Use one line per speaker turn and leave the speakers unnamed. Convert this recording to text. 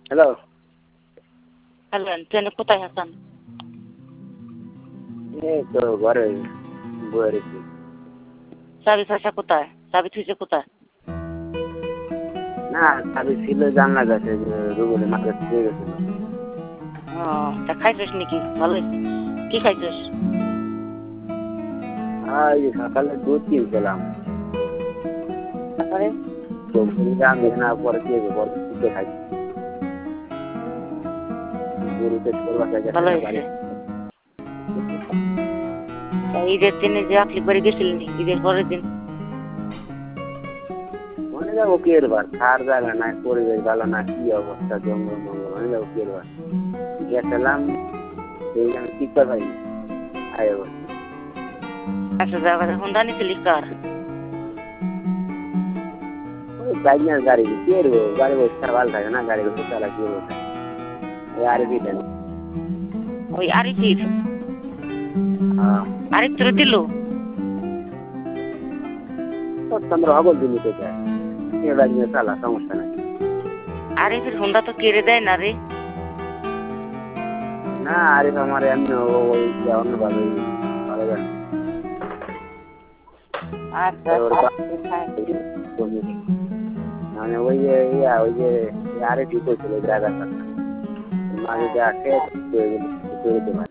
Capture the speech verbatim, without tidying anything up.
Hello.
Hello, ট্রেনে কোথায় আছেন?
এই তো ঘরে বয়ে রয়েছি।
চাবি পয়সা কোথায়? চাবি থুইছে কোথায়?
না, চাবি ছিল জানলা কাছে, রুবেলের মাথায় ছুঁয়ে গেছিল।
ও, তা খাইছিস নাকি? ভালো হয়েছে। কি খাইছিস?
আর এই সকালে দুধ কিনছিলাম।
তারপরে
না পরে কি হয়েছে, পরে পিঠে খাইছি। গরুতে ছোলা খাইছে
ভালো
বাড়ি।
হয়েছে। তা ঈদের দিনে যে আপনি বাড়ি গেছিলেন ঈদের পরের দিন?
মনে যাবো কি এবার খার জায়গা নাই, পরিবেশ ভালো না, কি অবস্থা, জঙ্গল মঙ্গল, মনে যাবো কি এবার গেছিলাম, সেই আমি টিকতে পাইনি। আয় বলছি
আচ্ছা, জায়গাটা হুন্ডা নিছিলি কার?
ওই বাইকের গাড়ি কি এরবো, গাড়ি বসে ভালো থাকে না, গাড়ি বসে চালা কি বসে ওই আরে দিতেন।
ওই আরিফির
হ্যাঁ,
আরিফ তোর দিল?
চন্দ্র হবল দিল্লি থেকে এবার নিয়ে চালা, সমস্যা নাই।
আরিফের হুন্ডা তো কেড়ে দেয় না রে।
না আরিফ আমার এমনি ওই অন্যভাবে ভালো জানে।
আচ্ছা
মানে ওই যে ইয়া ওই যে আরে ঠিক হয়েছিল ড্রাইভার মাঝে আসে